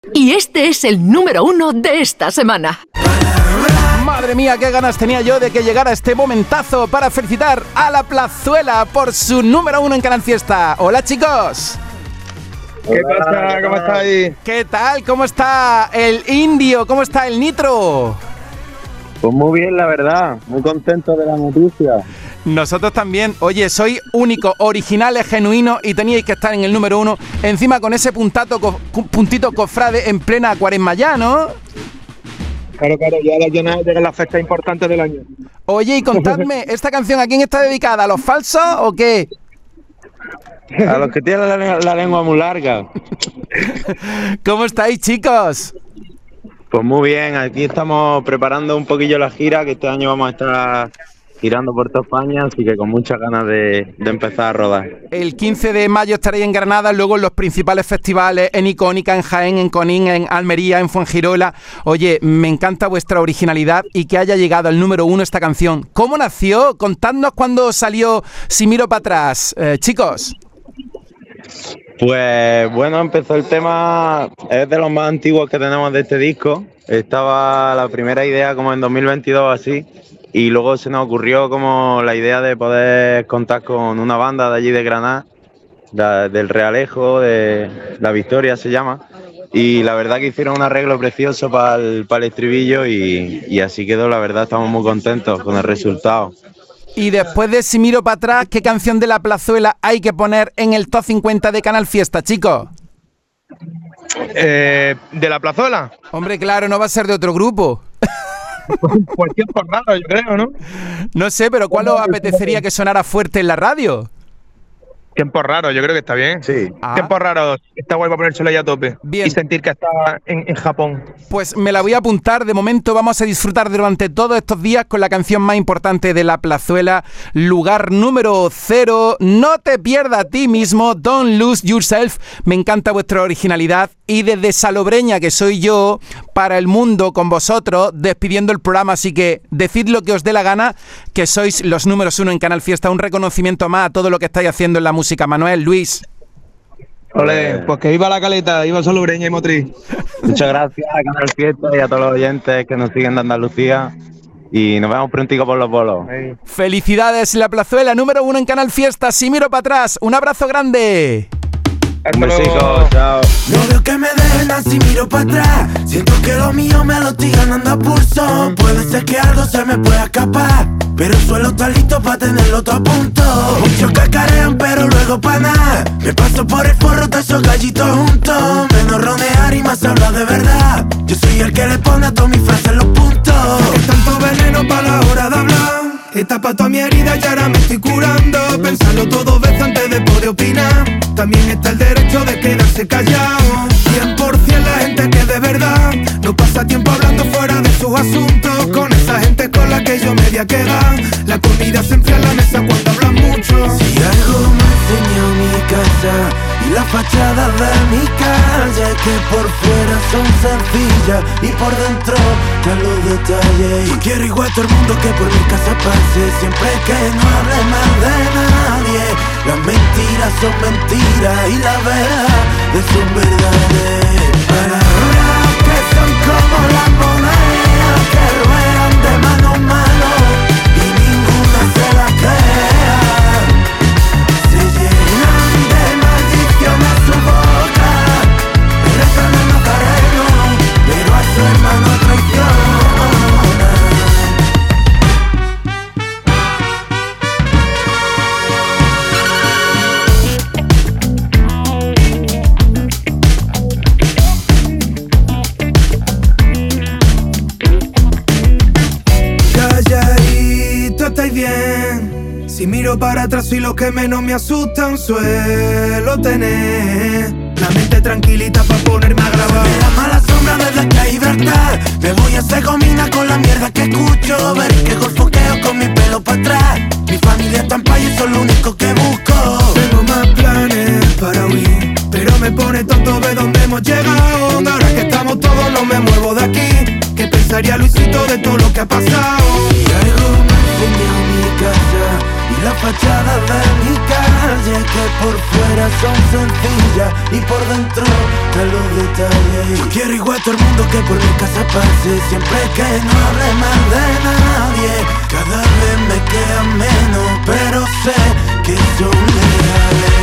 Y este es el número 1 de esta semana. Madre mía, qué ganas tenía yo de que llegara este momentazo para felicitar a La Plazuela por su número 1 en Canal Fiesta. Hola, chicos. ¿Qué pasa? ¿Cómo estáis? ¿Qué tal? ¿Cómo está el Indio? ¿Cómo está el Nitro? Pues muy bien, la verdad. Muy contento de la noticia. Nosotros también. Oye, soy único, originales, genuinos y teníais que estar en el número 1. Encima con ese puntito cofrade en plena cuaresma ya, ¿no? Claro, ya llegan las fechas importantes del año. Oye, y contadme, ¿esta canción a quién está dedicada? ¿A los falsos o qué? A los que tienen la lengua muy larga. ¿Cómo estáis, chicos? Pues muy bien, aquí estamos preparando un poquillo la gira, que este año vamos a estar girando por toda España, así que con muchas ganas de empezar a rodar. El 15 de mayo estaréis en Granada, luego en los principales festivales, en Icónica, en Jaén, en Conín, en Almería, en Fuengirola. Oye, me encanta vuestra originalidad y que haya llegado al número 1 esta canción. ¿Cómo nació? Contadnos cuándo salió Si miro para atrás, chicos. Pues bueno, empezó el tema, es de los más antiguos que tenemos de este disco. Estaba la primera idea como en 2022 así, y luego se nos ocurrió como la idea de poder contar con una banda de allí de Granada, del Realejo, de La Victoria se llama, y la verdad que hicieron un arreglo precioso para el estribillo y así quedó. La verdad estamos muy contentos con el resultado. Y después de Si miro para atrás, ¿qué canción de La Plazuela hay que poner en el top 50 de Canal Fiesta, chicos? ¿De La Plazuela? Hombre, claro, no va a ser de otro grupo. Pues tiempo raro, yo creo, ¿no? No sé, pero ¿cuál os apetecería que sonara fuerte en la radio? Tiempo raro, yo creo que está bien. Sí. Tiempo raro, está guay para ponérselo ahí a tope. Bien. Y sentir que está en Japón. Pues me la voy a apuntar. De momento vamos a disfrutar durante todos estos días con la canción más importante de La Plazuela, lugar número 0. No te pierdas a ti mismo, Don't Lose Yourself. Me encanta vuestra originalidad. Y desde Salobreña, que soy yo, para el mundo con vosotros, despidiendo el programa. Así que decid lo que os dé la gana, que sois los números 1 en Canal Fiesta. Un reconocimiento más a todo lo que estáis haciendo en la música. Manuel, Luis. Ole, pues que viva la Caleta, viva Salobreña y Motriz. Muchas gracias a Canal Fiesta y a todos los oyentes que nos siguen de Andalucía. Y nos vemos prontico por los bolos. Felicidades, La Plazuela, número 1 en Canal Fiesta. Si miro para atrás, un abrazo grande. Un besico, chao. No veo que me dejen si miro para atrás. Siento que lo mío me lo estoy ganando a pulso. Puede ser que algo se me pueda escapar, pero el suelo está listo para tenerlo todo a punto. Muchos cacarean pero luego pa' nada. Me paso por el forro de esos gallitos juntos. Menos ronear y más hablar de verdad. Yo soy el que le pone a todas mis frases los puntos. Es tanto veneno para la hora de hablar. Está pa' toda mi herida y ahora me estoy curando. Pensarlo todo veces antes de poder opinar. También está el derecho de quedarse callado. 100% la gente que de verdad no pasa tiempo hablando fuera de sus asuntos. Con esa gente con la que yo me voy a quedar. La comida se enfría en la mesa cuando hablan mucho. Si algo me enseñó mi casa y la fachada de mi calle, que por fuera son sencillas y por dentro están los detalles. Yo quiero igual todo el mundo que por mi casa pase, siempre que no hable mal de nadie. Las mentiras son mentiras y la verdad son verdades. Palabras que son como las monedas que ruedan de mano en mano y ninguna se las crea. Se llenan de maldición a su boca, rezan al Macareno, pero a su hermano traiciona. Estáis bien. Si miro para atrás soy lo que menos me asustan. Suelo tener la mente tranquilita para ponerme a grabar. Me da mala sombra desde que hay Gibraltar. Me voy a hacer gomina con la mierda que escucho. Ver que golfoqueo con mi pelo para atrás. Mi familia está en paz y eso es lo único que busco. Tengo más planes para huir, pero me pone tonto ver dónde hemos llegado. Ahora que estamos todos no me muevo de aquí. ¿Qué pensaría Luisito de todo lo que ha pasado? Y algo me enseñó mi casa y la fachadas de mi calle que por fuera son sencillas y por dentro de los detalles. Yo quiero igual todo el mundo que por mi casa pase, siempre que no hable mal de nadie. Cada vez me queda menos, pero sé que son reales.